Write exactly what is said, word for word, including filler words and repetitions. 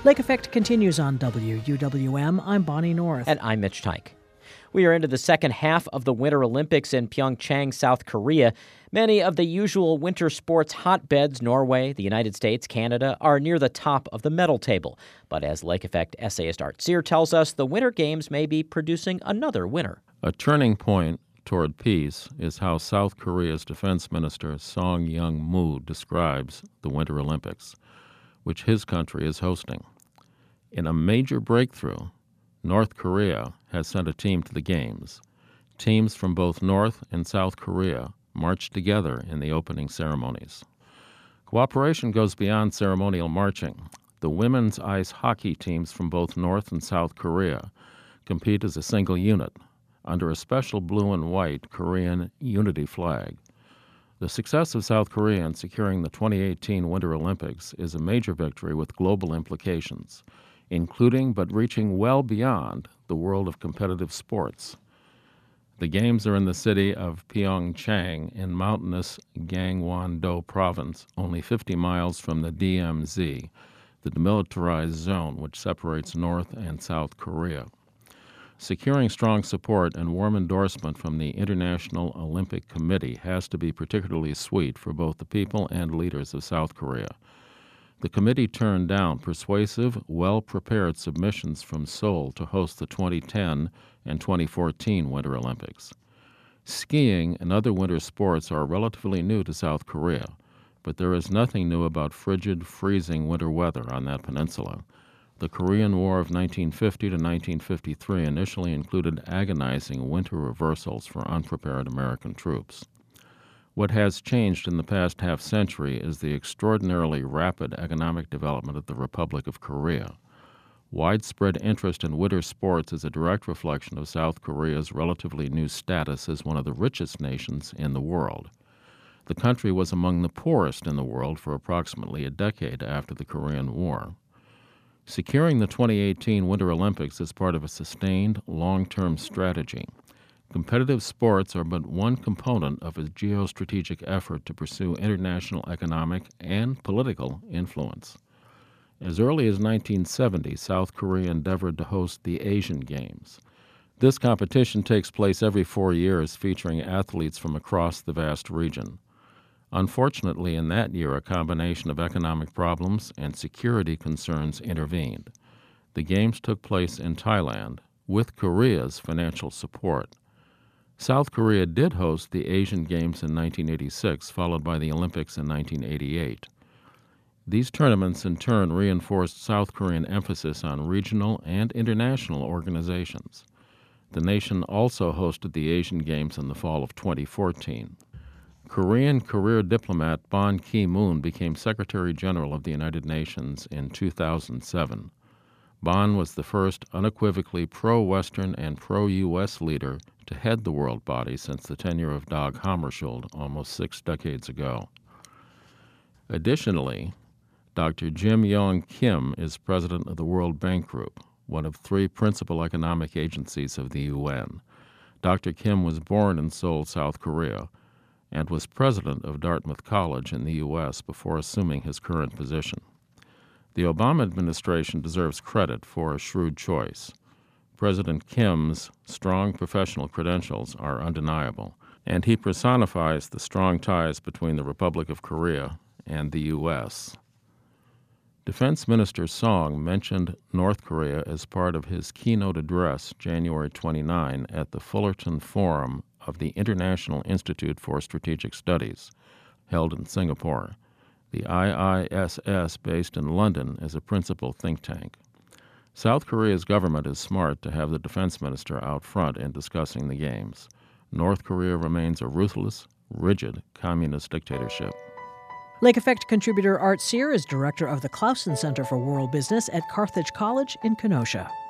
Lake Effect continues on W U W M. I'm Bonnie North. And I'm Mitch Tyke. We are into the second half of the Winter Olympics in Pyeongchang, South Korea. Many of the usual winter sports hotbeds, Norway, the United States, Canada, are near the top of the medal table. But as Lake Effect essayist Art Cyr tells us, the Winter Games may be producing another winner. A turning point toward peace is how South Korea's defense minister Song Young-moo describes the Winter Olympics, which his country is hosting. In a major breakthrough, North Korea has sent a team to the Games. Teams from both North and South Korea marched together in the opening ceremonies. Cooperation goes beyond ceremonial marching. The women's ice hockey teams from both North and South Korea compete as a single unit under a special blue and white Korean unity flag. The success of South Korea in securing the twenty eighteen Winter Olympics is a major victory with global implications, including but reaching well beyond the world of competitive sports. The Games are in the city of Pyeongchang in mountainous Gangwon-do province, only fifty miles from the D M Z, the demilitarized zone which separates North and South Korea. Securing strong support and warm endorsement from the International Olympic Committee has to be particularly sweet for both the people and leaders of South Korea. The committee turned down persuasive, well-prepared submissions from Seoul to host the twenty ten and twenty fourteen Winter Olympics. Skiing and other winter sports are relatively new to South Korea, but there is nothing new about frigid, freezing winter weather on that peninsula. The Korean War of nineteen fifty to nineteen fifty-three initially included agonizing winter reversals for unprepared American troops. What has changed in the past half-century is the extraordinarily rapid economic development of the Republic of Korea. Widespread interest in winter sports is a direct reflection of South Korea's relatively new status as one of the richest nations in the world. The country was among the poorest in the world for approximately a decade after the Korean War. Securing the twenty eighteen Winter Olympics is part of a sustained, long-term strategy. Competitive sports are but one component of a geostrategic effort to pursue international economic and political influence. As early as nineteen seventy, South Korea endeavored to host the Asian Games. This competition takes place every four years, featuring athletes from across the vast region. Unfortunately, in that year, a combination of economic problems and security concerns intervened. The Games took place in Thailand, with Korea's financial support. South Korea did host the Asian Games in nineteen eighty-six, followed by the Olympics in nineteen eighty-eight. These tournaments in turn reinforced South Korean emphasis on regional and international organizations. The nation also hosted the Asian Games in the fall of twenty fourteen. Korean career diplomat Ban Ki-moon became Secretary General of the United Nations in two thousand seven. Ban was the first unequivocally pro-Western and pro-U S leader to head the world body since the tenure of Dag Hammarskjöld almost six decades ago. Additionally, Doctor Jim Yong Kim is president of the World Bank Group, one of three principal economic agencies of the U N. Doctor Kim was born in Seoul, South Korea, and was president of Dartmouth College in the U S before assuming his current position. The Obama administration deserves credit for a shrewd choice. President Kim's strong professional credentials are undeniable, and he personifies the strong ties between the Republic of Korea and the U S. Defense Minister Song mentioned North Korea as part of his keynote address January twenty-ninth at the Fullerton Forum of the International Institute for Strategic Studies, held in Singapore. The I I S S, based in London, is a principal think tank. South Korea's government is smart to have the defense minister out front in discussing the Games. North Korea remains a ruthless, rigid communist dictatorship. Lake Effect contributor Art Cyr is director of the Clausen Center for World Business at Carthage College in Kenosha.